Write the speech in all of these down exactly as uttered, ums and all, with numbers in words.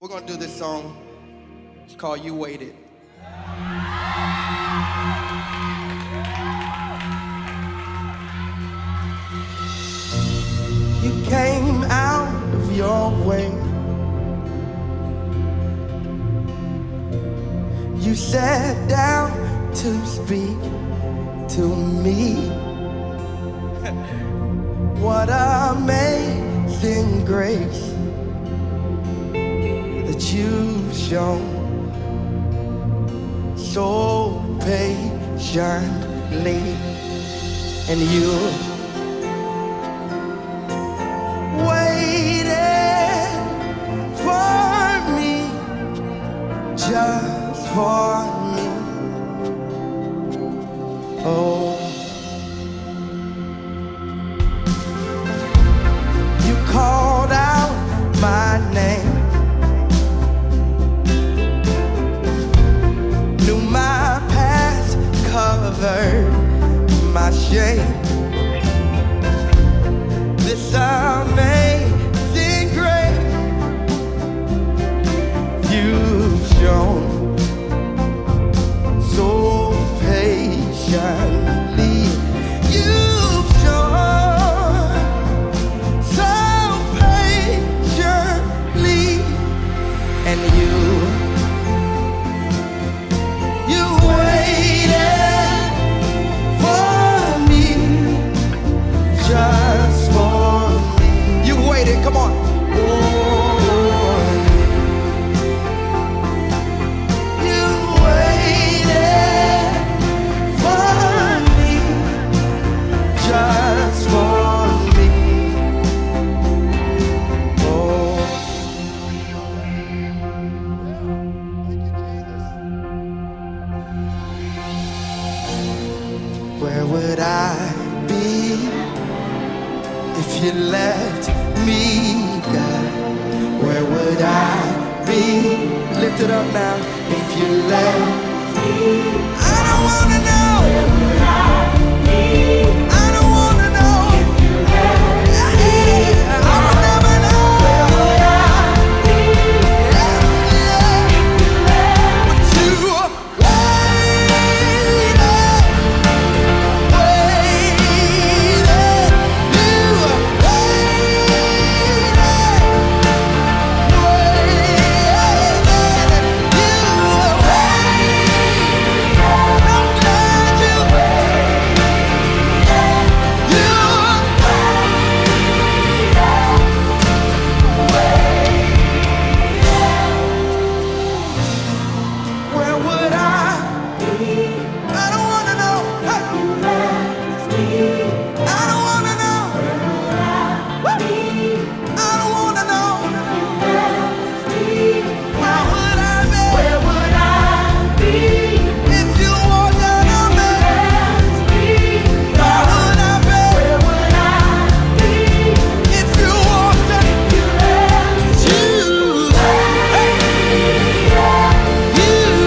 We're gonna do this song. It's called You Waited. You came out of your way. You sat down to speak to me. What amazing grace that you've shown so patiently, and you waited for me, just for me. Oh, you called out my name, knew my past, covered my shame. This amazing grace you've shown so patiently. You've shown so patiently, and you you waited for me, just for me. You waited, come on. Oh, you waited for me, just for me. Oh, where would I be if you left me, God? Where would I be? Lift it up now. If you left me, I don't wanna know. Where would I be? I don't wanna know. If you left me, I will never know. Where would I be? Yeah, yeah. But you waited, waited, you where would I be? I don't wanna know. Hey. I don't wanna know. Woo. I don't wanna know. Where would I be? Where would I be if you walked out on me? Where would I be? Where would I be if you walked out? You, hey. You,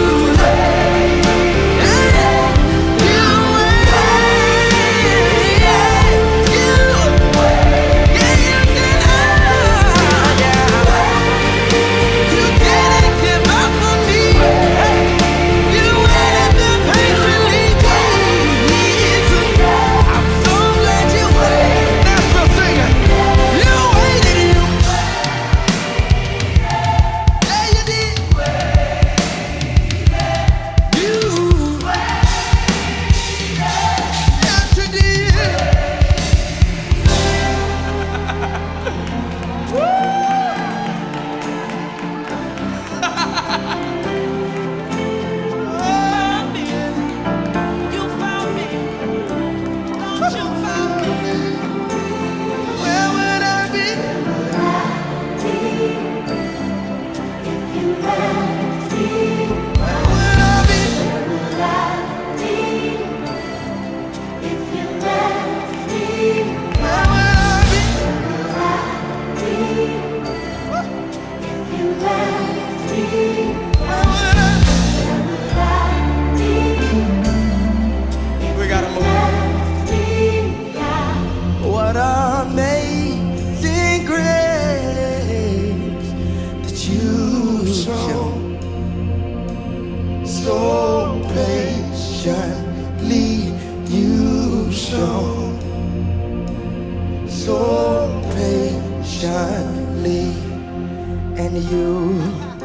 we gotta move. What amazing grace that you shown so patiently, you've shown so patiently, and you